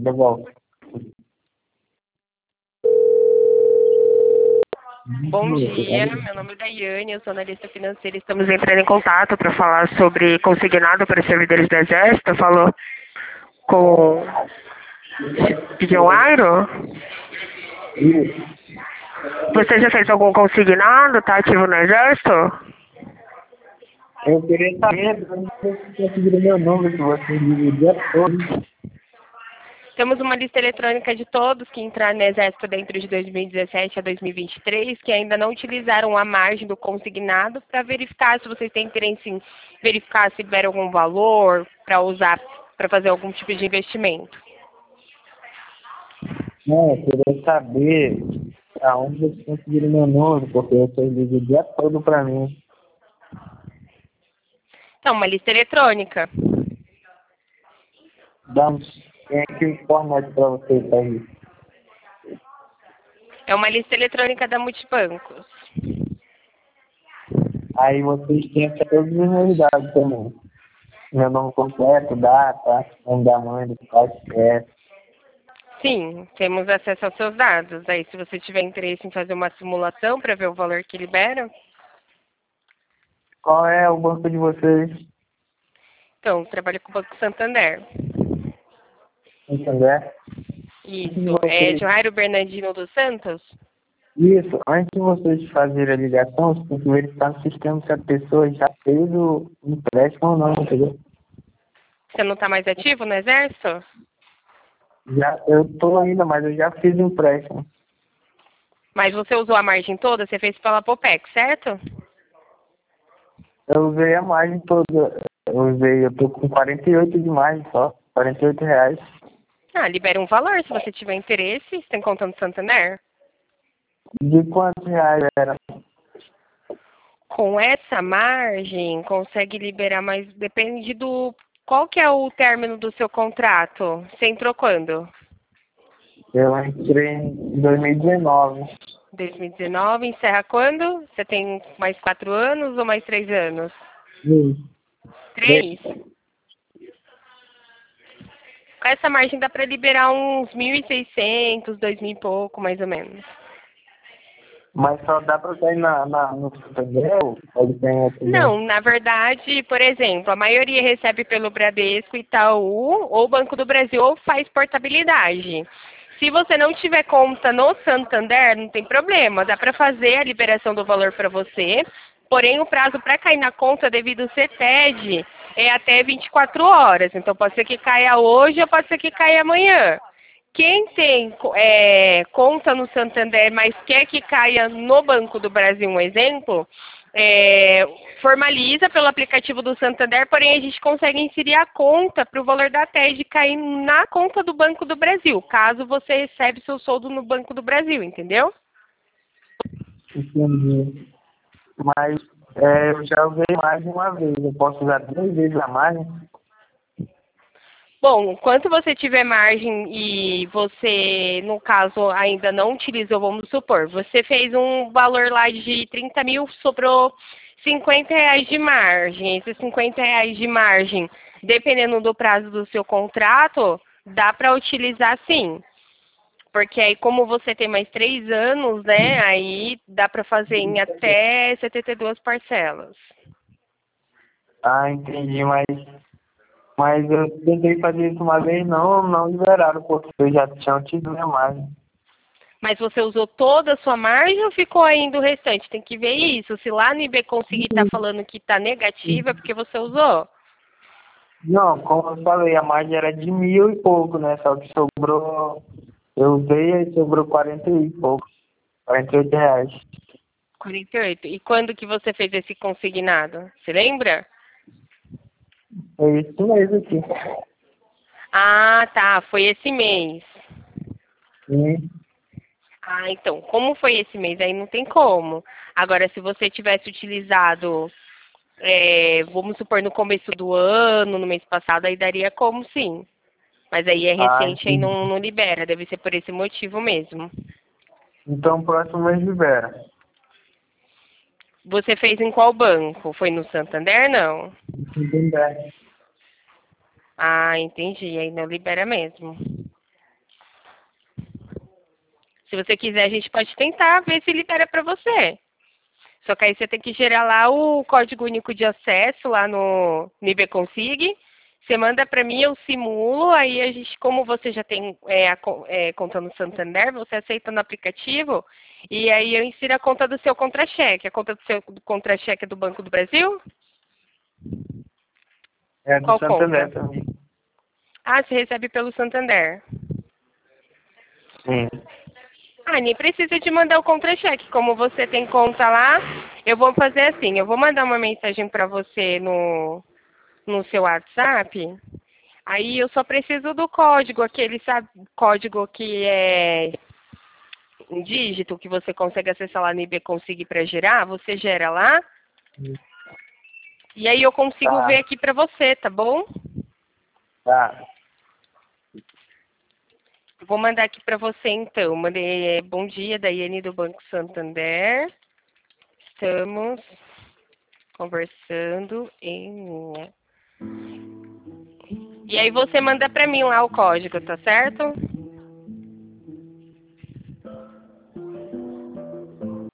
devolve. Bom dia, meu nome é Daiane, eu sou analista financeira. Estamos entrando em contato para falar sobre consignado para servidores do Exército. Falou com Gideon Agro? Você já fez algum consignado? Está ativo no Exército? Eu queria saber se conseguiram meu número, se você liga o dia todo. Temos uma lista eletrônica de todos que entraram no Exército dentro de 2017 a 2023, que ainda não utilizaram a margem do consignado para verificar se vocês têm interesse em verificar se tiver algum valor para usar, para fazer algum tipo de investimento. Não, eu queria saber aonde vocês conseguiram meu número, porque você liga o dia todo pra mim. Então, uma lista eletrônica. Quem é que informa pra vocês aí? É uma lista eletrônica da Multibancos. Aí vocês têm que ter todos os meus dados também. Meu nome completo, data, nome da mãe, do pai, é. Sim, temos acesso aos seus dados. Aí, se você tiver interesse em fazer uma simulação para ver o valor que libera, Qual é o banco de vocês? então, trabalho com o Banco Santander. Entendeu? Isso. É Jairo Bernardino dos Santos? Isso, antes de vocês fazerem a ligação, você tem que verificar no sistema se a pessoa já fez o empréstimo ou não, entendeu? Você não está mais ativo no Exército? Já, eu tô ainda, mas eu já fiz o empréstimo. Mas você usou a margem toda? Você fez pela Popec, certo? Eu usei a margem toda. Eu tô com 48 de margem só, R$ 48. Ah, libera um valor se você tiver interesse. Você tem conta no Santander? De quantos reais era? Com essa margem, consegue liberar mais... Depende do... Qual que é o término do seu contrato? Você entrou quando? Eu entrei em 2019. 2019, encerra quando? Você tem mais 4 anos ou mais 3 anos? Sim. 3? Com essa margem dá para liberar uns 1.600, 2.000 e pouco, mais ou menos. Mas só dá pra sair no Santander ou tem outro banco? Não, na verdade, por exemplo, a maioria recebe pelo Bradesco, Itaú ou Banco do Brasil ou faz portabilidade. Se você não tiver conta no Santander, não tem problema, dá para fazer a liberação do valor para você, porém o prazo para cair na conta devido ao CETED é até 24 horas, então pode ser que caia hoje ou pode ser que caia amanhã. Quem tem conta no Santander, mas quer que caia no Banco do Brasil, um exemplo, formaliza pelo aplicativo do Santander, porém a gente consegue inserir a conta para o valor da TED cair na conta do Banco do Brasil, caso você recebe seu soldo no Banco do Brasil, entendeu? Entendi. Mas eu já usei mais de uma vez. Eu posso usar 2 vezes a margem? Bom, quanto você tiver margem e você, no caso, ainda não utilizou, vamos supor, você fez um valor lá de 30 mil, sobrou R$ 50 de margem. Esses R$ 50 de margem, dependendo do prazo do seu contrato, dá para utilizar sim. Porque aí, como você tem mais 3 anos, né, aí dá para fazer em até 72 parcelas. Ah, entendi, mas eu tentei fazer isso uma vez, não liberaram, porque eu já tinha tido minha margem. Mas você usou toda a sua margem ou ficou ainda o restante? Tem que ver isso. Se lá no IB conseguir estar falando que está negativa, é porque você usou. Não, como eu falei, a margem era de 1.000 e pouco, né? Só que sobrou, eu usei e sobrou 40 e pouco, R$ 48. 48. E quando que você fez esse consignado? Você lembra? Foi isso mesmo aqui. Ah, tá. Foi esse mês. Sim. Ah, então, como foi esse mês? Aí não tem como. Agora, se você tivesse utilizado, vamos supor, no começo do ano, no mês passado, aí daria como sim. Mas aí é Ah, recente, aí entendi. não libera. Deve ser por esse motivo mesmo. Então, próximo mês libera. Você fez em qual banco? Foi no Santander, não? Entendi. Ah, entendi. Aí não libera mesmo. Se você quiser, a gente pode tentar ver se libera para você. Só que aí você tem que gerar lá o código único de acesso lá no Nibe Consig. Você manda para mim, eu simulo, aí a gente, como você já tem conta no Santander, você aceita no aplicativo, e aí eu insiro a conta do seu contra-cheque. A conta do seu contra-cheque é do Banco do Brasil? É do Qual Santander conta? também. Ah, você recebe pelo Santander. Sim. Ah, nem precisa de mandar o contra-cheque. Como você tem conta lá, eu vou fazer assim, eu vou mandar uma mensagem para você no seu WhatsApp. Aí eu só preciso do código, aquele sabe, código que é um dígito que você consegue acessar lá no IB Consig para gerar, você gera lá. E aí eu consigo Tá, ver aqui para você, tá bom? tá. Vou mandar aqui para você então. Mandei bom dia, Daiane do Banco Santander. Estamos conversando em linha. E aí você manda para mim lá o código, tá certo?